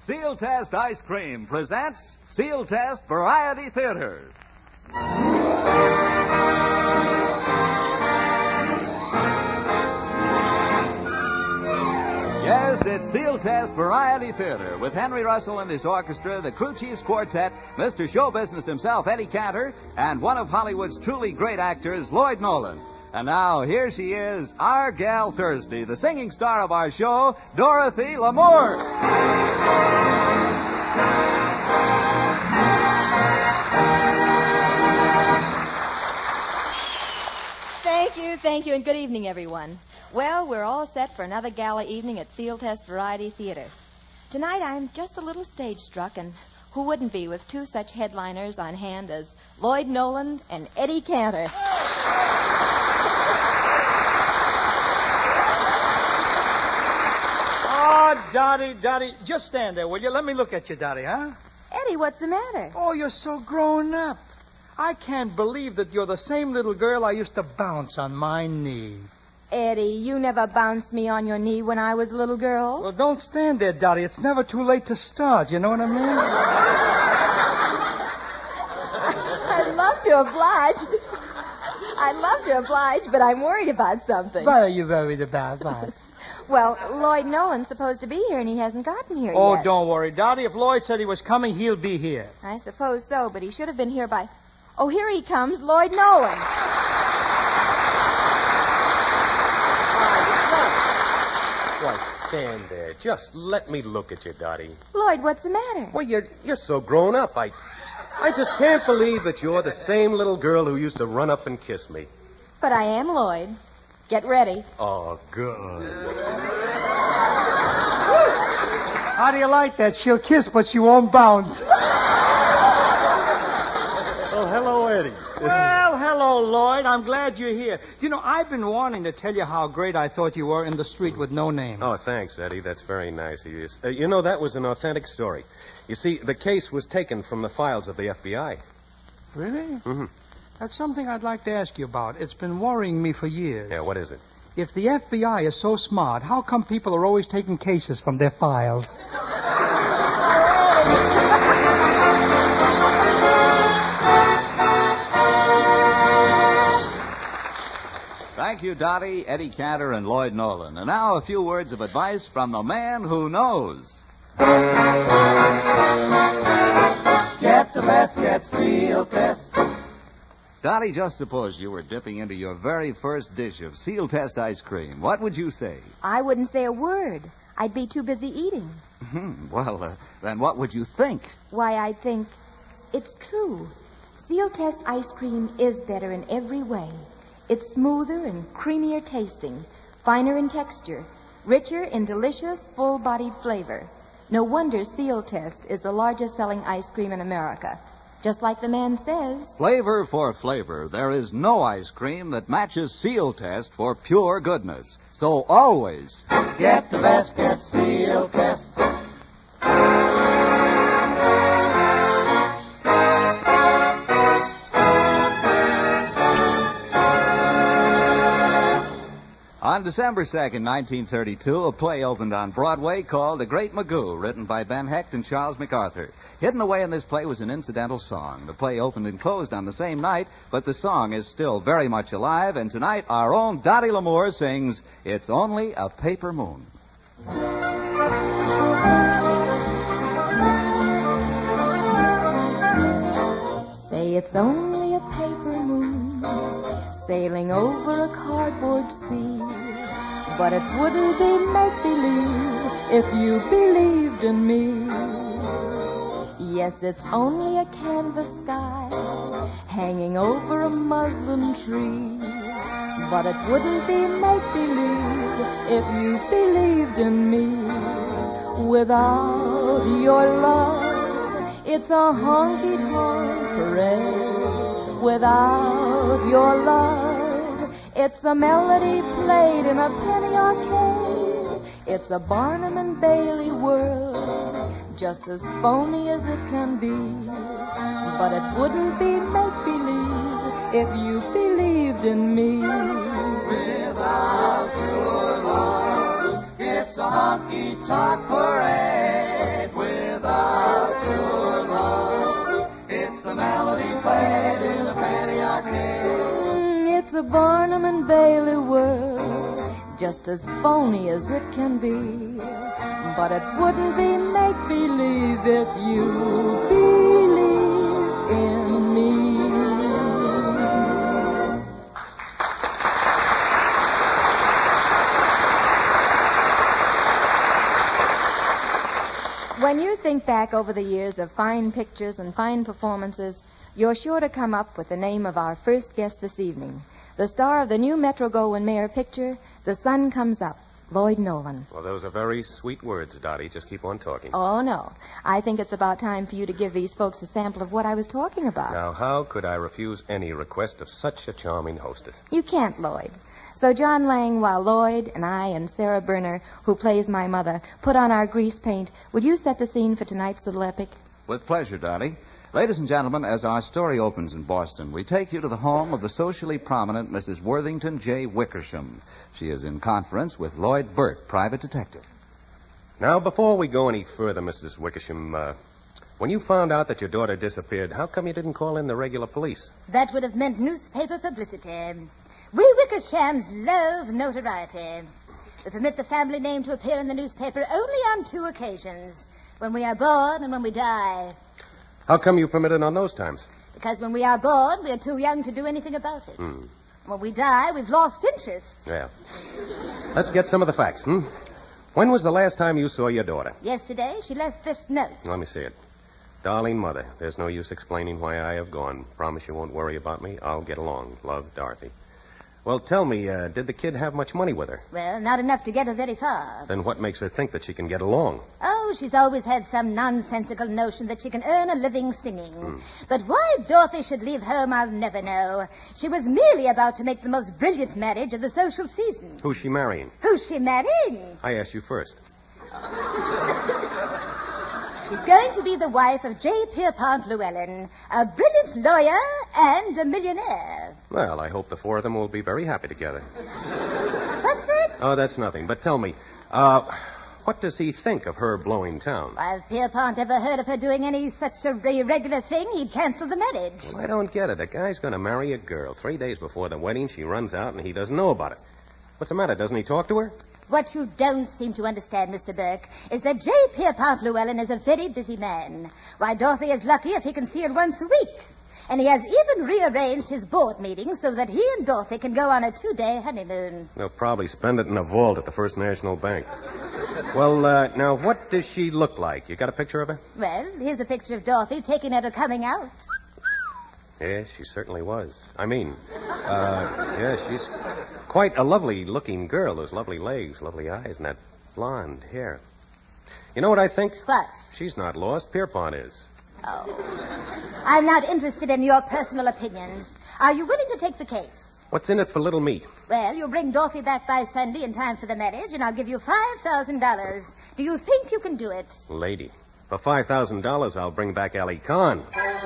Seal Test Ice Cream presents Seal Test Variety Theater. Yes, it's Seal Test Variety Theater with Henry Russell and his orchestra, the Crew Chiefs Quartet, Mr. Show Business himself, Eddie Cantor, and one of Hollywood's truly great actors, Lloyd Nolan. And now, here she is, our gal Thursday, the singing star of our show, Dorothy Lamour. Thank you, and good evening, everyone. Well, we're all set for another gala evening at Seal Test Variety Theater. Tonight, I'm just a little stage-struck, and who wouldn't be with two such headliners on hand as Lloyd Nolan and Eddie Cantor. Oh, Dottie, just stand there, will you? Let me look at you, Dottie, huh? Eddie, what's the matter? Oh, you're so grown up. I can't believe that you're the same little girl I used to bounce on my knee. Eddie, you never bounced me on your knee when I was a little girl. Well, don't stand there, Dottie. It's never too late to start. You know what I mean? I'd love to oblige, but I'm worried about something. What are you worried about? What? Well, Lloyd Nolan's supposed to be here, and he hasn't gotten here yet. Oh, don't worry, Dottie. If Lloyd said he was coming, he'll be here. I suppose so, but he should have been here by... Oh, here he comes, Lloyd Nolan. Why, stand there. Just let me look at you, Dottie. Lloyd, what's the matter? Well, you're so grown up. I just can't believe that you're the same little girl who used to run up and kiss me. But I am Lloyd. Get ready. Oh, good. How do you like that? She'll kiss, but she won't bounce. Well, hello, Eddie. Well, hello, Lloyd. I'm glad you're here. You know, I've been wanting to tell you how great I thought you were in the street with no name. Oh, thanks, Eddie. That's very nice of you. You know, that was an authentic story. You see, the case was taken from the files of the FBI. Really? Mm-hmm. That's something I'd like to ask you about. It's been worrying me for years. Yeah, what is it? If the FBI is so smart, how come people are always taking cases from their files? Thank you, Dottie, Eddie Cantor, and Lloyd Nolan. And now a few words of advice from the man who knows. Get the best, get Seal Test. Dottie, just suppose you were dipping into your very first dish of Seal Test ice cream. What would you say? I wouldn't say a word. I'd be too busy eating. Well, then what would you think? Why, I'd think, it's true. Seal Test ice cream is better in every way. It's smoother and creamier tasting, finer in texture, richer in delicious, full-bodied flavor. No wonder Seal Test is the largest-selling ice cream in America. Just like the man says. Flavor for flavor. There is no ice cream that matches Seal Test for pure goodness. So always get the best, get Seal Test. On December 2nd, 1932, a play opened on Broadway called The Great Magoo, written by Ben Hecht and Charles MacArthur. Hidden away in this play was an incidental song. The play opened and closed on the same night, but the song is still very much alive, and tonight our own Dottie Lamour sings It's Only a Paper Moon. Say it's only a paper moon sailing over a cardboard sea, but it wouldn't be make-believe if you believed in me. Yes, it's only a canvas sky hanging over a muslin tree, but it wouldn't be make-believe if you believed in me. Without your love, it's a honky-tonk parade. Without your love, it's a melody played in a penny arcade. It's a Barnum and Bailey world, just as phony as it can be. But it wouldn't be make-believe if you believed in me. Without your love, it's a honky-tonk parade. melody played in a penny arcade. It's a Barnum and Bailey world, just as phony as it can be. But it wouldn't be make-believe if you believe in me. When you think back over the years of fine pictures and fine performances, you're sure to come up with the name of our first guest this evening, the star of the new Metro-Goldwyn-Mayer picture, The Sun Comes Up, Lloyd Nolan. Well, those are very sweet words, Dottie. Just keep on talking. Oh, no. I think it's about time for you to give these folks a sample of what I was talking about. Now, how could I refuse any request of such a charming hostess? You can't, Lloyd. So, John Lang, while Lloyd and I and Sarah Berner, who plays my mother, put on our grease paint, would you set the scene for tonight's little epic? With pleasure, Dottie. Ladies and gentlemen, as our story opens in Boston, we take you to the home of the socially prominent Mrs. Worthington J. Wickersham. She is in conference with Lloyd Burt, private detective. Now, before we go any further, Mrs. Wickersham, when you found out that your daughter disappeared, how come you didn't call in the regular police? That would have meant newspaper publicity. We Wickershams love notoriety. We permit the family name to appear in the newspaper only on 2 occasions, when we are born and when we die. How come you permit it on those times? Because when we are born, we are too young to do anything about it. When we die, we've lost interest. Yeah. Let's get some of the facts, When was the last time you saw your daughter? Yesterday, she left this note. Let me see it. Darling Mother, there's no use explaining why I have gone. Promise you won't worry about me. I'll get along. Love, Dorothy. Well, tell me, did the kid have much money with her? Well, not enough to get her very far. Then what makes her think that she can get along? Oh, she's always had some nonsensical notion that she can earn a living singing. But why Dorothy should leave home, I'll never know. She was merely about to make the most brilliant marriage of the social season. Who's she marrying? Who's she marrying? I asked you first. She's going to be the wife of J. Pierpont Llewellyn, a brilliant lawyer and a millionaire. Well, I hope the 4 of them will be very happy together. What's that? Oh, that's nothing. But tell me, what does he think of her blowing town? Why, if Pierpont ever heard of her doing any such a irregular thing, he'd cancel the marriage. Well, I don't get it. A guy's going to marry a girl. 3 days before the wedding, she runs out and he doesn't know about it. What's the matter? Doesn't he talk to her? What you don't seem to understand, Mr. Burke, is that J. Pierpont Llewellyn is a very busy man. Why, Dorothy is lucky if he can see her once a week. And he has even rearranged his board meetings so that he and Dorothy can go on a 2-day honeymoon. They'll probably spend it in a vault at the First National Bank. Well, now, what does she look like? You got a picture of her? Well, here's a picture of Dorothy taking her to coming out. Yeah, she certainly was. I mean, yeah, she's quite a lovely-looking girl. Those lovely legs, lovely eyes, and that blonde hair. You know what I think? What? She's not lost. Pierpont is. Oh. I'm not interested in your personal opinions. Are you willing to take the case? What's in it for little me? Well, you'll bring Dorothy back by Sunday in time for the marriage, and I'll give you $5,000. Do you think you can do it? Lady, for $5,000, I'll bring back Ali Khan.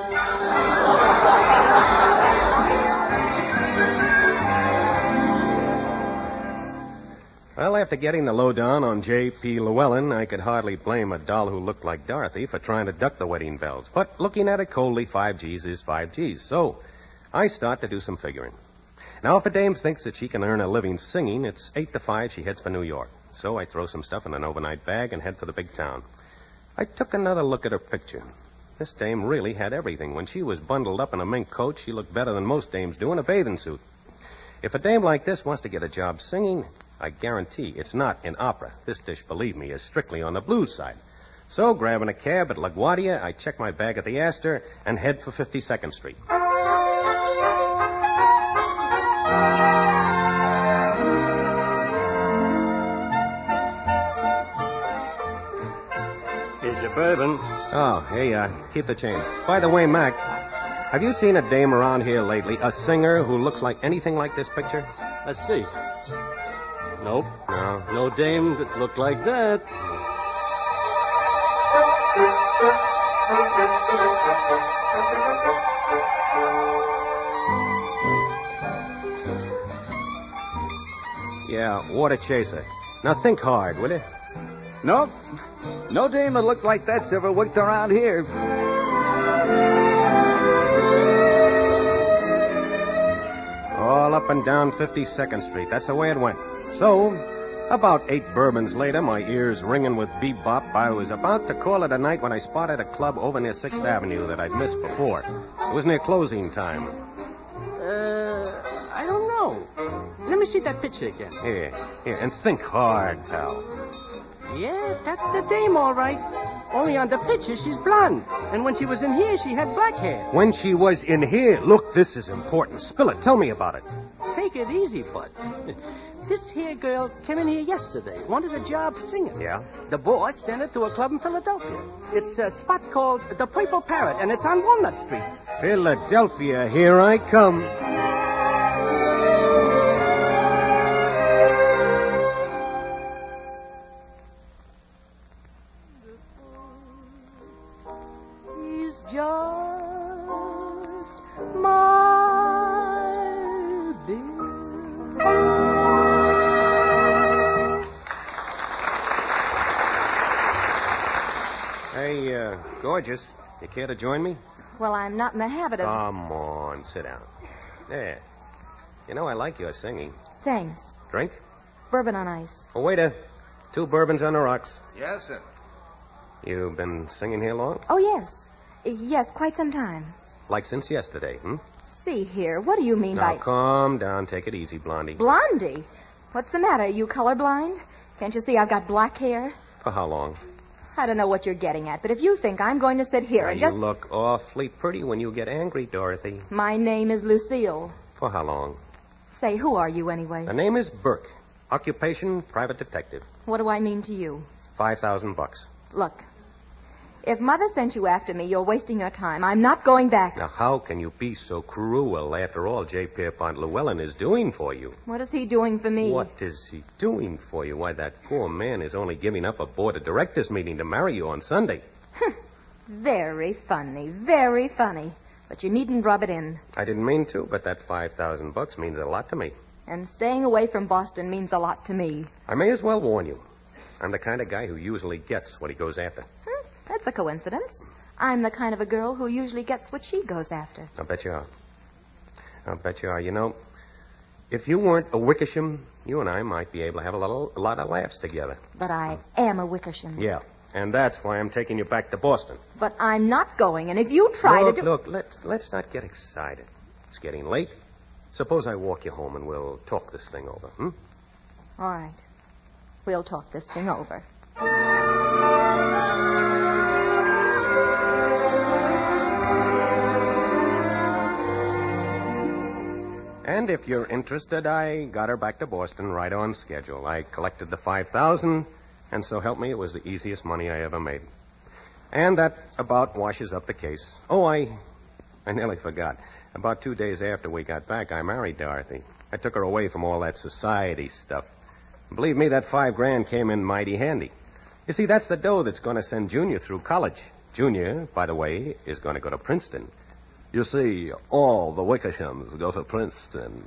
Well, after getting the lowdown on J.P. Llewellyn, I could hardly blame a doll who looked like Dorothy for trying to duck the wedding bells. But looking at it coldly, 5 G's is 5 G's. So I start to do some figuring. Now, if a dame thinks that she can earn a living singing, it's 8 to 5 she heads for New York. So I throw some stuff in an overnight bag and head for the big town. I took another look at her picture. This dame really had everything. When she was bundled up in a mink coat, she looked better than most dames do in a bathing suit. If a dame like this wants to get a job singing, I guarantee it's not in opera. This dish, believe me, is strictly on the blues side. So, grabbing a cab at LaGuardia, I check my bag at the Astor and head for 52nd Street. Here's your bourbon. Oh, here you are. Keep the change. By the way, Mac, have you seen a dame around here lately, a singer who looks like anything like this picture? Let's see. Nope. No. No dame that looked like that. Yeah, water chaser. Now think hard, will you? Nope. No dame that looked like that's ever worked around here. up and down 52nd Street. That's the way it went. So, about 8 bourbons later, my ears ringing with bebop, I was about to call it a night when I spotted a club over near 6th Avenue that I'd missed before. It was near closing time. I don't know. Let me see that picture again. Here, and think hard, pal. Yeah, that's the dame, all right. Only on the picture, she's blonde. And when she was in here, she had black hair. When she was in here, look, this is important. Spill it. Tell me about it. Take it easy, bud. This here girl came in here yesterday, wanted a job singing. Yeah? The boss sent her to a club in Philadelphia. It's a spot called the Purple Parrot, and it's on Walnut Street. Philadelphia, here I come. He's just my Bill. Hey, gorgeous, you care to join me? Well, I'm not in the habit of... Come on, sit down. There. You know I like your singing. Thanks. Drink? Bourbon on ice. Oh, waiter. 2 bourbons on the rocks. Yes, sir. You been singing here long? Oh, yes. Yes, quite some time. Like since yesterday, hmm? See here, what do you mean Now, by... calm down. Take it easy, Blondie. Blondie? What's the matter? Are you colorblind? Can't you see I've got black hair? For how long? I don't know what you're getting at, but if you think I'm going to sit here Now, and just... You look awfully pretty when you get angry, Dorothy. My name is Lucille. For how long? Say, who are you anyway? The name is Burke. Occupation, private detective. What do I mean to you? $5,000. Look, if Mother sent you after me, you're wasting your time. I'm not going back. Now, how can you be so cruel? After all, J. Pierpont Llewellyn is doing for you. What is he doing for me? What is he doing for you? Why, that poor man is only giving up a board of directors meeting to marry you on Sunday. Very funny, very funny. But you needn't rub it in. I didn't mean to, but that $5,000 means a lot to me. And staying away from Boston means a lot to me. I may as well warn you. I'm the kind of guy who usually gets what he goes after. That's a coincidence. I'm the kind of a girl who usually gets what she goes after. I'll bet you are. I'll bet you are. You know, if you weren't a Wickersham, you and I might be able to have a lot of laughs together. But I am a Wickersham. Yeah, and that's why I'm taking you back to Boston. But I'm not going, and if you try to do... Look, let's not get excited. It's getting late. Suppose I walk you home and we'll talk this thing over, hmm? All right. We'll talk this thing over. And if you're interested, I got her back to Boston right on schedule. I collected the $5,000, and so help me, it was the easiest money I ever made. And that about washes up the case. Oh, I nearly forgot. About 2 days after we got back, I married Dorothy. I took her away from all that society stuff. Believe me, that $5,000 came in mighty handy. You see, that's the dough that's going to send Junior through college. Junior, by the way, is going to go to Princeton. You see, all the Wickershams go to Princeton.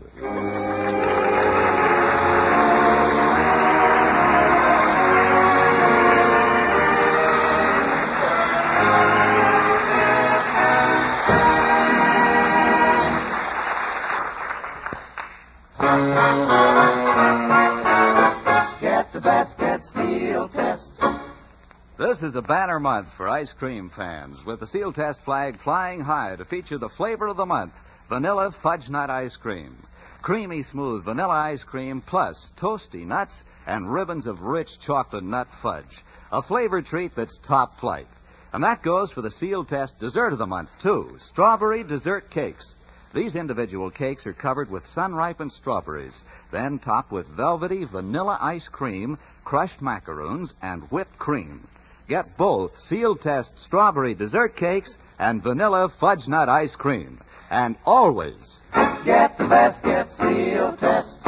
Get the basket seal test. This is a banner month for ice cream fans, with the Seal Test flag flying high to feature the flavor of the month, vanilla fudge nut ice cream. Creamy, smooth vanilla ice cream plus toasty nuts and ribbons of rich chocolate nut fudge. A flavor treat that's top flight. And that goes for the Seal Test dessert of the month, too, strawberry dessert cakes. These individual cakes are covered with sun-ripened strawberries, then topped with velvety vanilla ice cream, crushed macaroons, and whipped cream. Get both Seal Test strawberry dessert cakes and vanilla fudge nut ice cream. And always Get the basket seal test.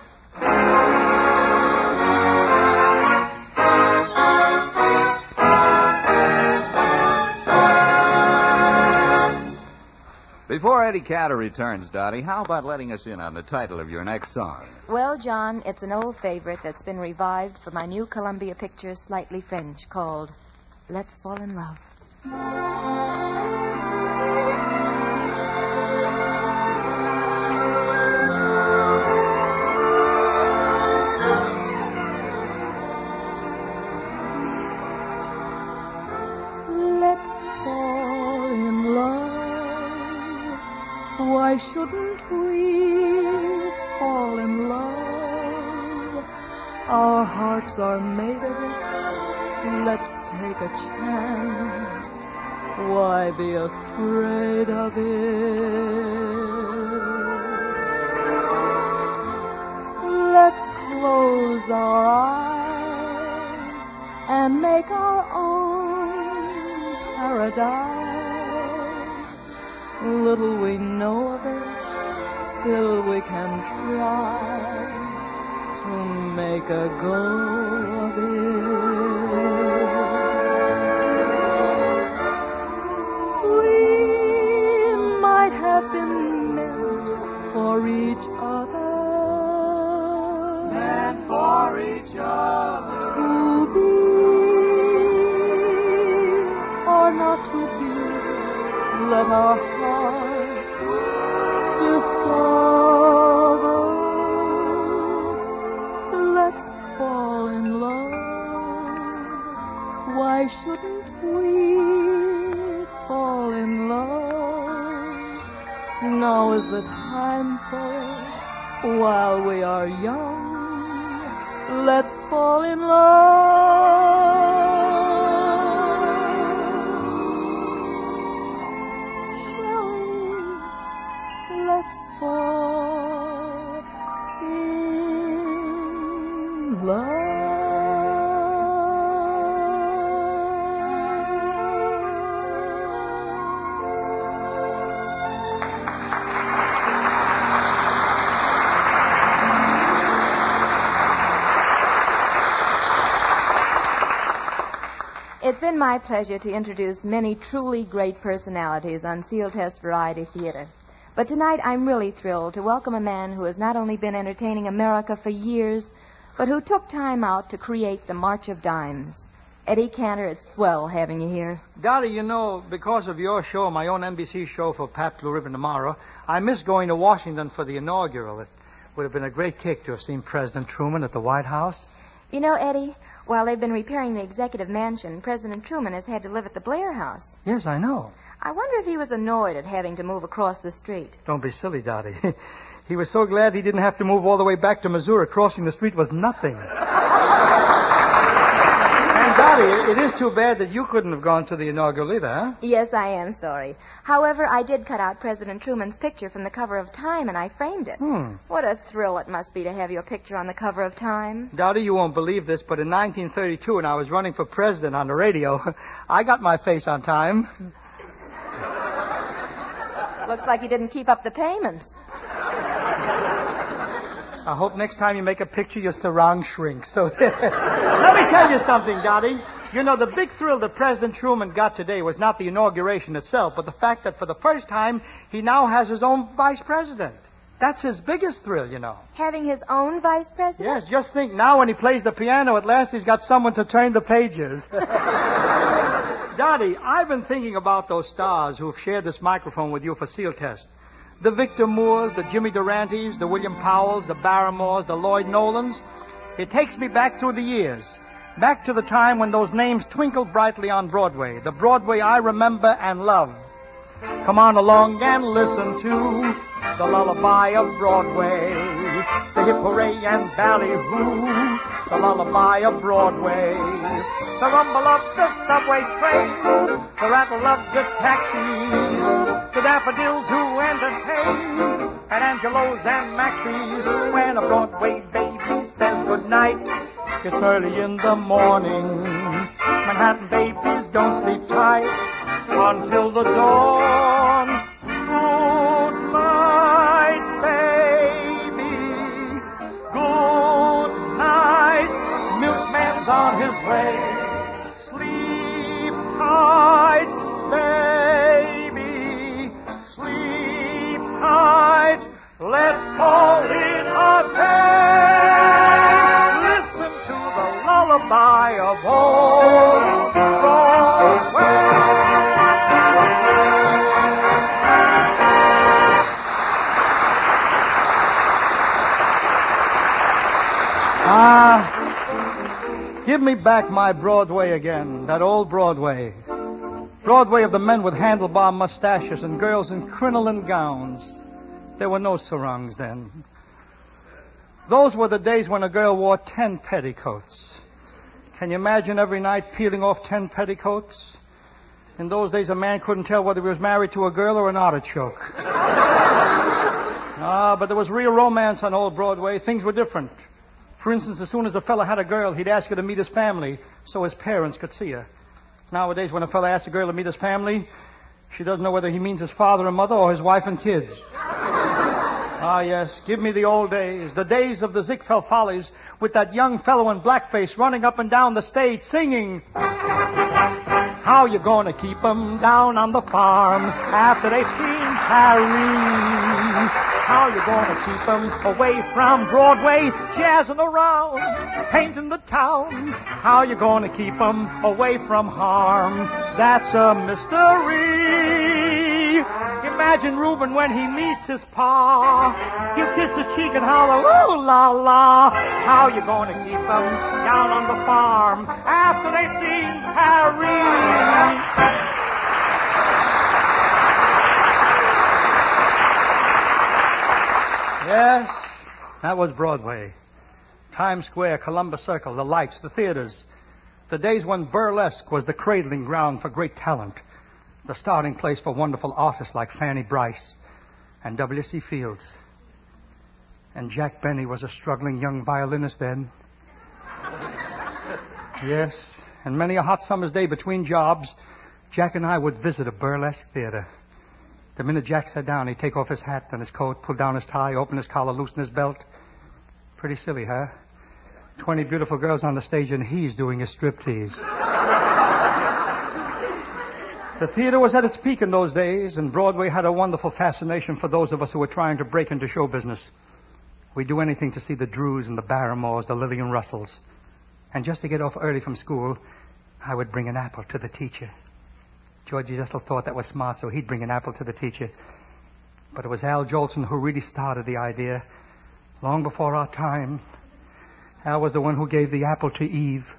Before Eddie Cadder returns, Dottie, how about letting us in on the title of your next song? Well, John, it's an old favorite that's been revived for my new Columbia picture, Slightly French, called Let's Fall in Love. Why shouldn't we fall in love? Our hearts are made of it. Let's take a chance. Why be afraid of it? Let's close our eyes and make our own paradise. Little we know of it, still we can try to make a go of it. We might have been meant for each other. Meant for each other. To be or not to be, let our hearts discover. Let's fall in love. Why shouldn't we fall in love? Now is the time for it while we are young. Let's fall in love. Shall we? Let's fall in love. It's been my pleasure to introduce many truly great personalities on Seal Test Variety Theater. But tonight I'm really thrilled to welcome a man who has not only been entertaining America for years, but who took time out to create the March of Dimes. Eddie Cantor, it's swell having you here. Dottie, you know, because of your show, my own NBC show for Pat Blue Ribbon tomorrow, I miss going to Washington for the inaugural. It would have been a great kick to have seen President Truman at the White House. You know, Eddie, while they've been repairing the executive mansion, President Truman has had to live at the Blair House. Yes, I know. I wonder if he was annoyed at having to move across the street. Don't be silly, Dottie. He was so glad he didn't have to move all the way back to Missouri. Crossing the street was nothing. And, Dottie, it is too bad that you couldn't have gone to the inaugural either, huh? Yes, I am sorry. However, I did cut out President Truman's picture from the cover of Time, and I framed it. What a thrill it must be to have your picture on the cover of Time. Dottie, you won't believe this, but in 1932, when I was running for president on the radio, I got my face on Time. Looks like you didn't keep up the payments. I hope next time you make a picture, your sarong shrinks. So let me tell you something, Dottie. You know, the big thrill that President Truman got today was not the inauguration itself, but the fact that for the first time, he now has his own vice president. That's his biggest thrill, you know. Having his own vice president? Yes, just think now when he plays the piano, at last he's got someone to turn the pages. Dottie, I've been thinking about those stars who've shared this microphone with you for Seal Test. The Victor Moores, the Jimmy Durantes, the William Powells, the Barrymores, the Lloyd Nolans. It takes me back through the years. Back to the time when those names twinkled brightly on Broadway. The Broadway I remember and love. Come on along and listen to the lullaby of Broadway. The hip hooray and ballyhoo. The lullaby of Broadway. The rumble of the subway train. The rattle of the taxis. The daffodils who entertain. And Angelos and Maxis. When a Broadway baby says goodnight, it's early in the morning. Manhattan babies don't sleep tight until the dawn. Good night, baby. Good night. Milkman's on his way. Sleep tight, baby. Sleep tight. Let's call it a day. Listen to the lullaby of old Broadway. Give me back my Broadway again, that old Broadway. Broadway of the men with handlebar mustaches and girls in crinoline gowns. There were no sarongs then. Those were the days when a girl wore 10 petticoats. Can you imagine every night peeling off 10 petticoats? In those days, a man couldn't tell whether he was married to a girl or an artichoke. But there was real romance on old Broadway. Things were different. For instance, as soon as a fella had a girl, he'd ask her to meet his family so his parents could see her. Nowadays, when a fella asks a girl to meet his family, she doesn't know whether he means his father and mother or his wife and kids. Yes, give me the old days, the days of the Ziegfeld Follies, with that young fellow in blackface running up and down the stage singing, how you gonna keep 'em down on the farm after they've seen Paris? How you gonna keep 'em away from Broadway, jazzing around, painting the town? How you gonna keep 'em away from harm? That's a mystery. Imagine Reuben when he meets his pa. He'll kiss his cheek and holler, ooh la la. How you gonna keep 'em down on the farm after they've seen Paris? Yes, that was Broadway. Times Square, Columbus Circle, the lights, the theaters. The days when burlesque was the cradling ground for great talent. The starting place for wonderful artists like Fanny Bryce and W.C. Fields. And Jack Benny was a struggling young violinist then. Yes, and many a hot summer's day between jobs, Jack and I would visit a burlesque theater. The minute Jack sat down, he'd take off his hat and his coat, pull down his tie, open his collar, loosen his belt. Pretty silly, huh? 20 beautiful girls on the stage and he's doing a striptease. The theater was at its peak in those days, and Broadway had a wonderful fascination for those of us who were trying to break into show business. We'd do anything to see the Drews and the Barrymores, the Lillian Russells. And just to get off early from school, I would bring an apple to the teacher. Georgie Jessel thought that was smart, so he'd bring an apple to the teacher. But it was Al Jolson who really started the idea. Long before our time, Al was the one who gave the apple to Eve.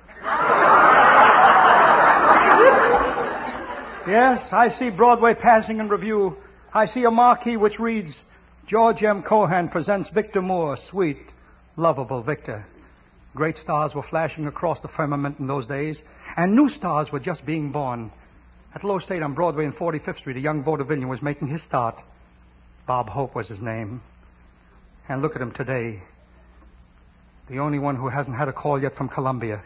Yes, I see Broadway passing in review. I see a marquee which reads, George M. Cohan presents Victor Moore, sweet, lovable Victor. Great stars were flashing across the firmament in those days, and new stars were just being born. At Low State on Broadway and 45th Street, a young vaudevillian was making his start. Bob Hope was his name. And look at him today. The only one who hasn't had a call yet from Columbia.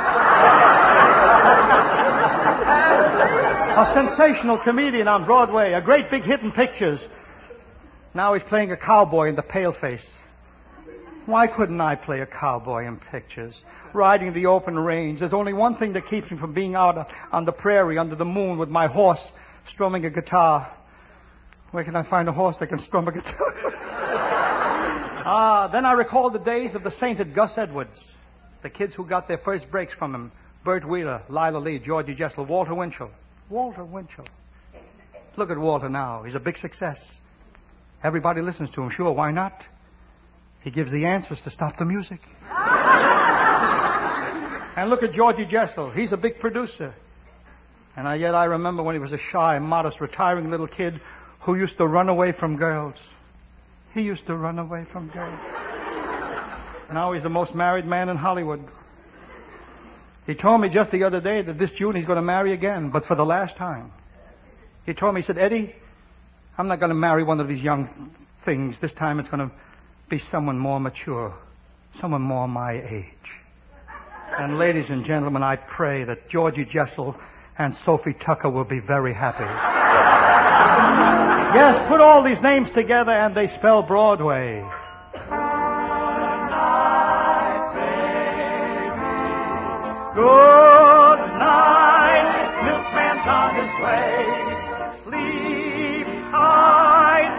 A sensational comedian on Broadway, a great big hit in pictures. Now he's playing a cowboy in The Paleface. Why couldn't I play a cowboy in pictures? Riding the open range. There's only one thing that keeps me from being out on the prairie under the moon with my horse strumming a guitar. Where can I find a horse that can strum a guitar? Then I recall the days of the sainted Gus Edwards. The kids who got their first breaks from him. Bert Wheeler, Lila Lee, Georgie Jessel, Walter Winchell. Walter Winchell. Look at Walter now. He's a big success. Everybody listens to him. Sure, why not? He gives the answers to stop the music. And look at Georgie Jessel. He's a big producer. And yet I remember when he was a shy, modest, retiring little kid who used to run away from girls. He used to run away from girls. Now he's the most married man in Hollywood. He told me just the other day that this June he's going to marry again, but for the last time. He told me, he said, Eddie, I'm not going to marry one of these young things. This time it's going to be someone more mature, someone more my age. And ladies and gentlemen, I pray that Georgie Jessel and Sophie Tucker will be very happy. Yes, put all these names together and they spell Broadway. Good night, milkman's on his way. Sleep tight,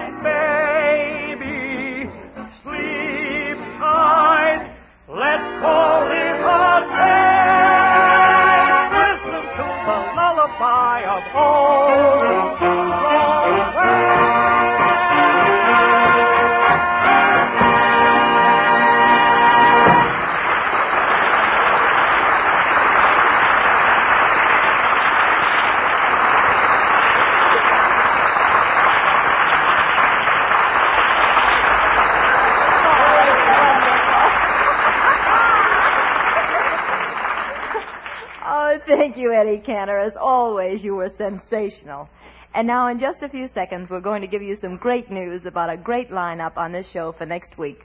baby. Sleep tight. Let's call it a day. Listen to the lullaby of old Broadway. Oh, thank you, Eddie Cantor. As always, you were sensational. And now, in just a few seconds, we're going to give you some great news about a great lineup on this show for next week.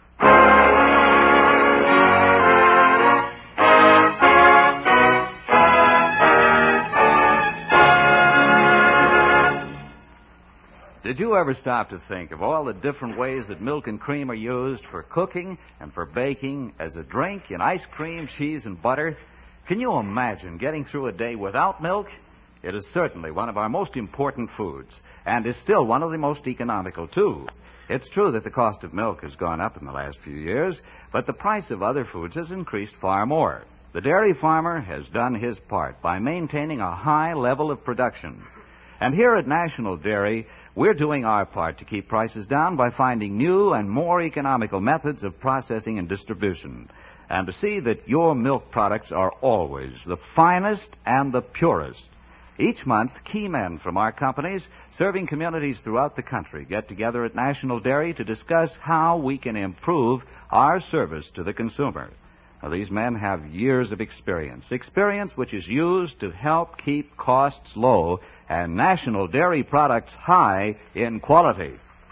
Did you ever stop to think of all the different ways that milk and cream are used for cooking and for baking, as a drink, in ice cream, cheese, and butter? Can you imagine getting through a day without milk? It is certainly one of our most important foods, and is still one of the most economical, too. It's true that the cost of milk has gone up in the last few years, but the price of other foods has increased far more. The dairy farmer has done his part by maintaining a high level of production. And here at National Dairy, we're doing our part to keep prices down by finding new and more economical methods of processing and distribution, and to see that your milk products are always the finest and the purest. Each month, key men from our companies serving communities throughout the country get together at National Dairy to discuss how we can improve our service to the consumer. Now, these men have years of experience which is used to help keep costs low and National Dairy products high in quality.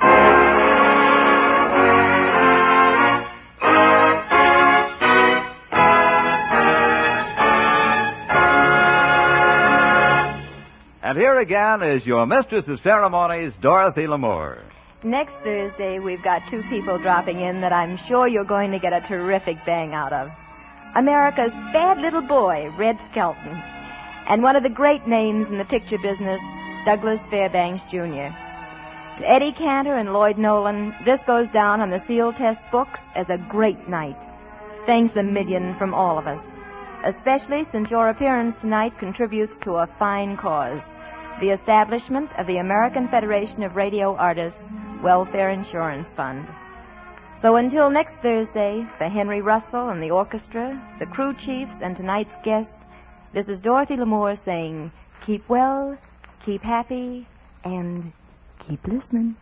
And here again is your mistress of ceremonies, Dorothy Lamour. Next Thursday, we've got two people dropping in that I'm sure you're going to get a terrific bang out of. America's bad little boy, Red Skelton, and one of the great names in the picture business, Douglas Fairbanks, Jr. To Eddie Cantor and Lloyd Nolan, this goes down on the Seal Test books as a great night. Thanks a million from all of us, especially since your appearance tonight contributes to a fine cause, the establishment of the American Federation of Radio Artists Welfare Insurance Fund. So until next Thursday, for Henry Russell and the orchestra, the crew chiefs, and tonight's guests, this is Dorothy Lamour saying, keep well, keep happy, and keep listening.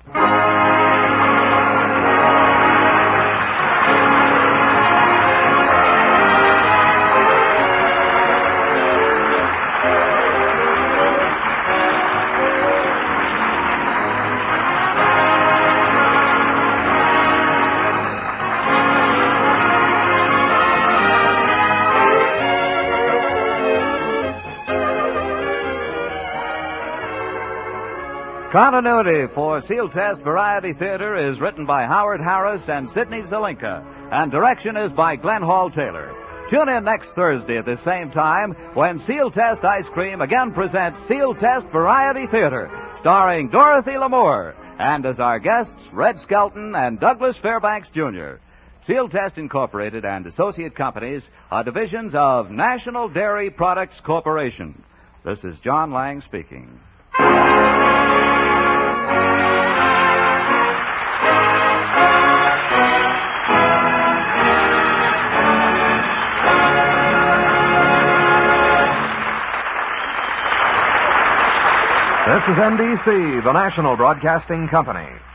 Continuity for Seal Test Variety Theater is written by Howard Harris and Sidney Zelinka, and direction is by Glenn Hall Taylor. Tune in next Thursday at the same time when Seal Test Ice Cream again presents Seal Test Variety Theater, starring Dorothy Lamour, and as our guests, Red Skelton and Douglas Fairbanks, Jr. Seal Test Incorporated and associate companies are divisions of National Dairy Products Corporation. This is John Lang speaking. This is NBC, the national broadcasting company.